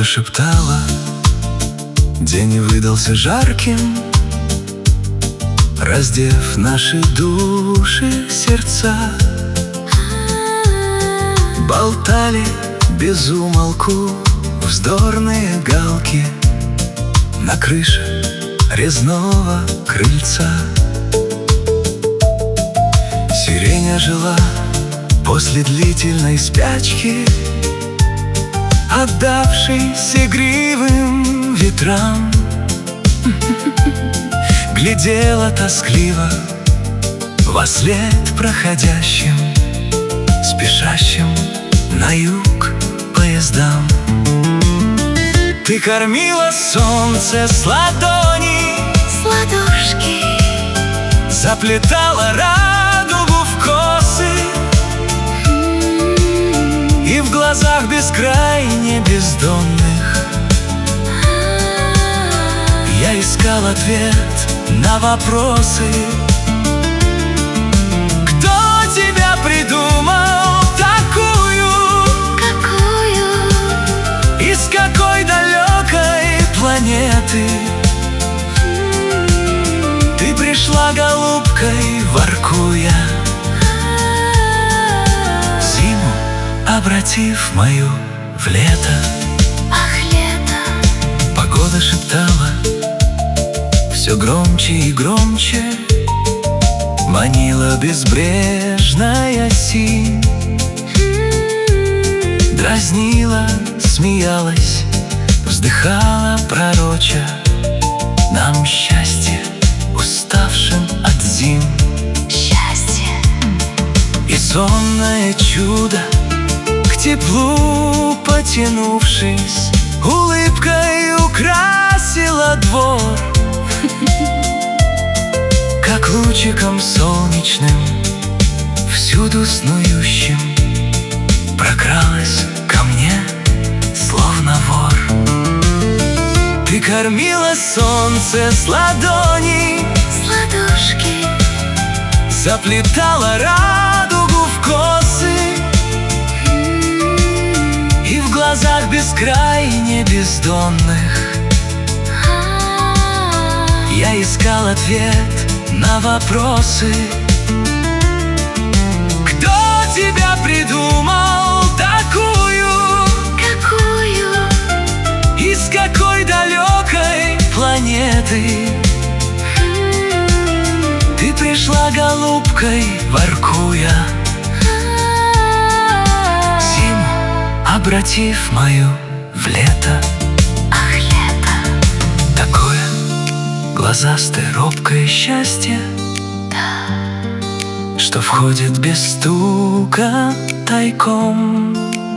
шептала, день выдался жарким, раздев наши души, сердца. Болтали без умолку вздорные галки на крыше резного крыльца. Сирень ожила после длительной спячки, отдавшись игривым ветрам. Глядела тоскливо вослед проходящим, спешащим на юг поездам. Ты кормила солнце с ладони, с ладошки, заплетала радугу в косы, и в глазах бескрайне бездонных я искал ответ на вопросы. Кто тебя придумал такую? какую? Из какой далекой планеты? Ты пришла голубкой, воркуя, зиму обратив мою в лето. Ах, лето! Погода шептала все громче и громче, манила безбрежная синь, дразнила, смеялась, вздыхала пророча нам счастье, уставшим от зим. Счастье! И сонное чудо, к теплу потянувшись, улыбкой украсила двор. Как лучиком солнечным, всюду снующим, прокралась ко мне, словно вор. Ты кормила солнце с ладони, с ладошки, заплетала радугу в косы, и в глазах бескрайне бездонных я искал ответ на вопросы. Кто тебя придумал такую? какую? Из какой далекой планеты? Ты пришла голубкой, воркуя, зиму обратив мою в лето. Ах, лето! Такое глазастое, робкое счастье, что входит без стука тайком,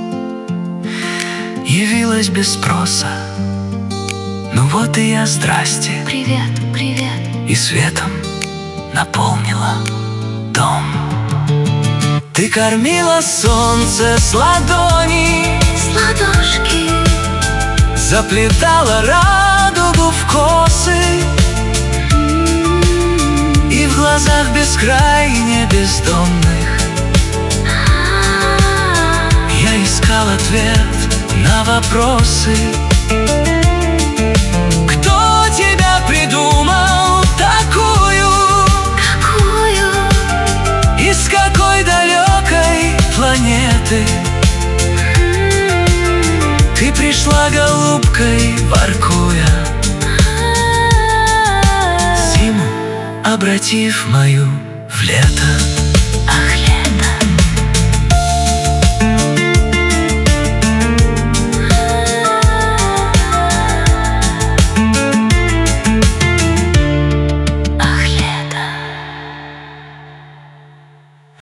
явилась без спроса. Ну вот и я, здрасте, Привет, привет! и светом наполнила дом. Ты кормила солнце с ладони, С ладошки, заплетала радугу в косы, и в глазах бескрайне бездонных я искал ответ на вопросы. Кто тебя придумал такую? какую? Из какой далекой планеты? Ты пришла голубкой, воркуя, зиму обратив мою в лето.